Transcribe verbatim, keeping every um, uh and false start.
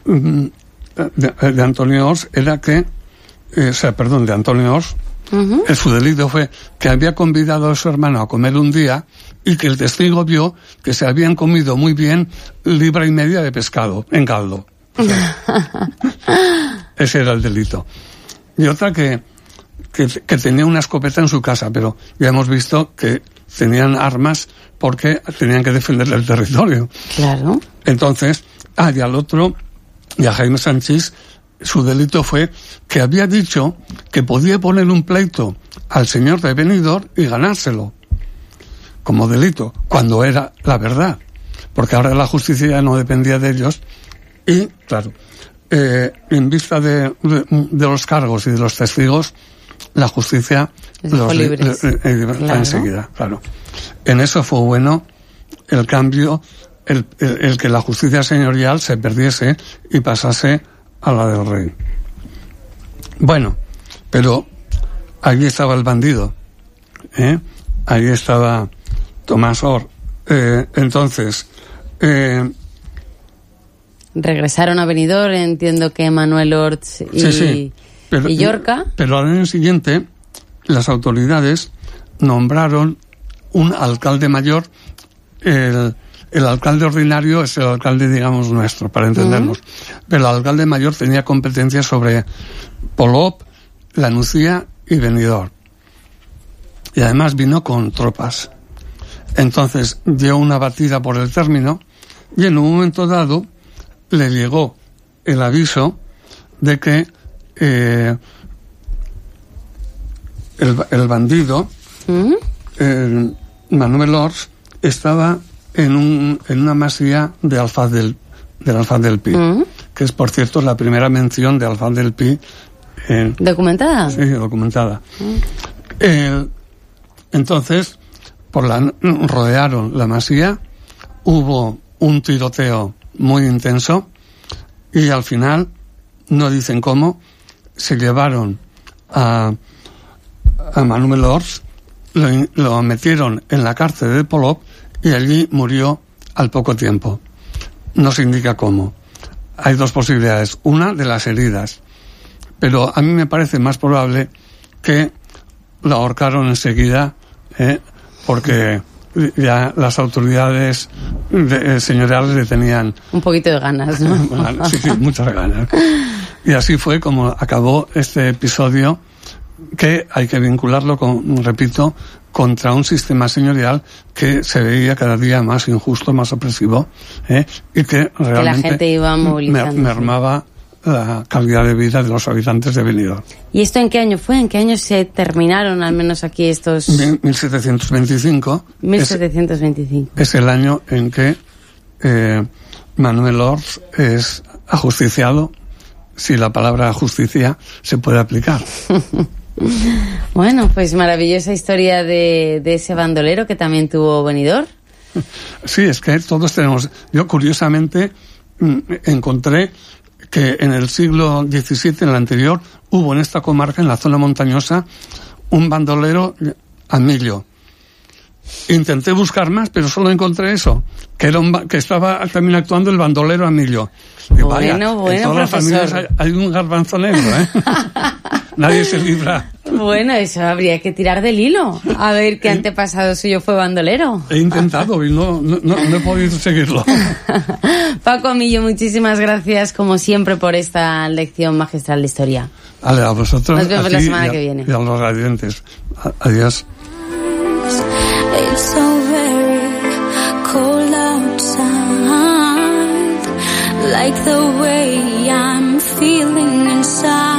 de, de Antonio Ors era que, eh, o sea, perdón, de Antonio Ors, uh-huh. el su delito fue que había convidado a su hermano a comer un día y que el testigo vio que se habían comido muy bien libra y media de pescado en caldo. O sea, ese era el delito. Y otra que, que, que tenía una escopeta en su casa, pero ya hemos visto que tenían armas porque tenían que defender el territorio. Claro. Entonces, ah, y al otro, y a Jaime Sanchís, su delito fue que había dicho que podía poner un pleito al señor de Benidorm y ganárselo como delito, cuando era la verdad, porque ahora la justicia ya no dependía de ellos. Y, claro, eh, en vista de, de, de los cargos y de los testigos, la justicia los libre eh, eh, claro. enseguida, claro. En eso fue bueno el cambio, el, el, el que la justicia señorial se perdiese y pasase a la del rey. Bueno, pero allí estaba el bandido, ¿eh? Ahí estaba Tomás Or. Eh, entonces, eh, regresaron a Benidorm, entiendo que Manuel Orts y, sí, sí, pero, y Llorca. Pero al año siguiente, las autoridades nombraron un alcalde mayor. El, el alcalde ordinario es el alcalde, digamos, nuestro, para entendernos. Uh-huh. Pero el alcalde mayor tenía competencias sobre Polop, La Nucía y Benidorm. Y además vino con tropas. Entonces dio una batida por el término y en un momento dado le llegó el aviso de que eh, el, el bandido, ¿Mm? eh, Manuel Ors, estaba en un en una masía de Alfaz del, del Alfaz del Pi, ¿Mm? que es, por cierto, la primera mención de Alfaz del Pi. Eh, ¿Documentada? Sí, documentada. ¿Mm? Eh, entonces, por la, rodearon la masía, hubo un tiroteo muy intenso y al final, no dicen cómo, se llevaron a, a Manuel Ors, lo, lo metieron en la cárcel de Polop y allí murió al poco tiempo. No se indica cómo. Hay dos posibilidades. Una, de las heridas. Pero a mí me parece más probable que lo ahorcaron enseguida, ¿eh? porque ya las autoridades de, eh, señoriales le tenían un poquito de ganas, ¿no? Sí, sí, muchas ganas. Y así fue como acabó este episodio, que hay que vincularlo con, repito, contra un sistema señorial que se veía cada día más injusto, más opresivo, ¿eh? y que realmente que la gente iba movilizando, mermaba la calidad de vida de los habitantes de Benidorm. ¿Y esto en qué año fue? ¿En qué año se terminaron al menos aquí estos...? mil setecientos veinticinco. mil setecientos veinticinco. Es, es el año en que eh, Manuel Ors es ajusticiado, si la palabra justicia se puede aplicar. Bueno, pues maravillosa historia de, de ese bandolero que también tuvo Benidorm. Sí, es que todos tenemos... Yo, curiosamente, encontré que en el siglo diecisiete, en el anterior, hubo en esta comarca, en la zona montañosa, un bandolero, Amillo. Intenté buscar más, pero solo encontré eso, que era un, que estaba también actuando el bandolero Amillo. Y bueno, vaya, bueno, en todas profesor. las familias hay, hay un garbanzo negro, ¿eh? Nadie se libra. Bueno, eso habría que tirar del hilo, a ver qué antepasado suyo fue bandolero. He intentado y no, no, no, no he podido seguirlo. Paco Amillo, muchísimas gracias, como siempre, por esta lección magistral de historia. Vale, a vosotros. Nos vemos la semana a, que viene. Y a los radiantes. Adiós. It's so very cold outside, like the way I'm feeling inside.